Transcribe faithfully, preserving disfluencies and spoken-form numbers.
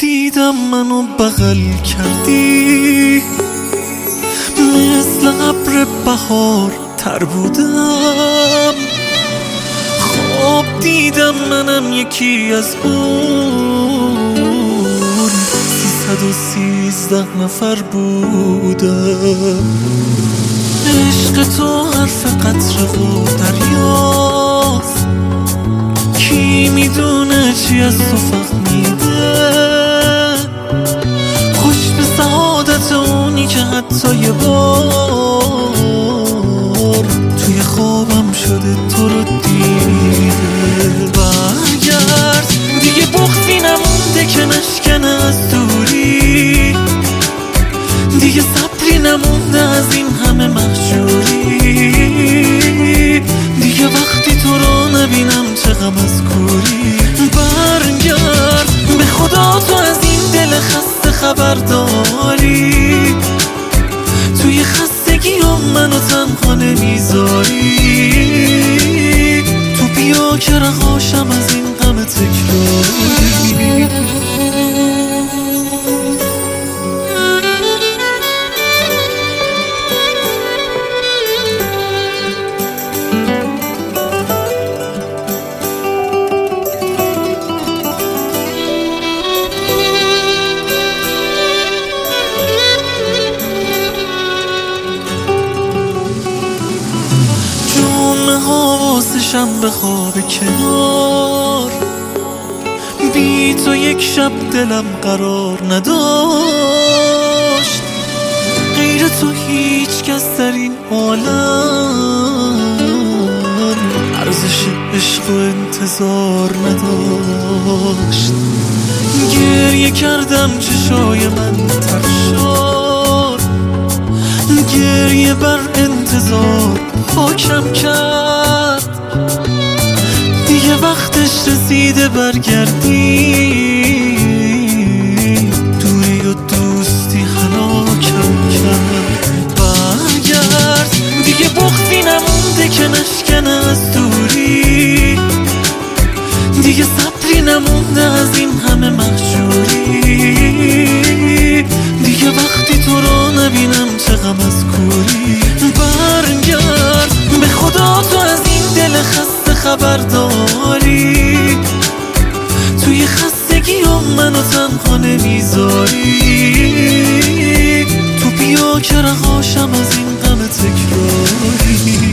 دیدم منو بغل کردی، مثل ابر بهار تر بودم. خواب دیدم منم یکی از اون سیصد و سیزده نفر بودم. عشق تو حرف قطره و دریاست، کی میدونه چی از تو فهمیده. خوش به سعادت اونی که حتی یه بار توی خوابم شده تو رو دیده. برگرد دیگه بغضی نمونده که نشکنه از دوری، دیگه صبری نمونده از این همه مهجوری، دیگه وقتی تو رو نبینم چه غم از کوری. برگرد به خدا تو از این دل خسته خبر داری، توی خستگی هم منو تنها نمیذاری. تو بیا که رهاشم از این غم تکراری. حواسشم به خواب کنار، بی تو یک شب دلم قرار نداشت. غیر تو هیچ کس در این عالم ارزش عشق و انتظار نداشت. گریه کردم چشای من تر شد، گریه بر انتظار حاکم کرد. دیگه وقتش رسیده برگردی، دوری و دوستی هلاکم کرد. برگرد دیگه بغضی نمونده که نشکنه از دوری، دیگه صبری نمونده از این همه مهجوری، دیگه وقتی تو رو نبینم چه غم از کوری. برگرد به خدا تو از این دل خسته خبر داری، توی خستگی هم منو تنها نمیذاری. تو بیا که رهاشم از این غم تکراری.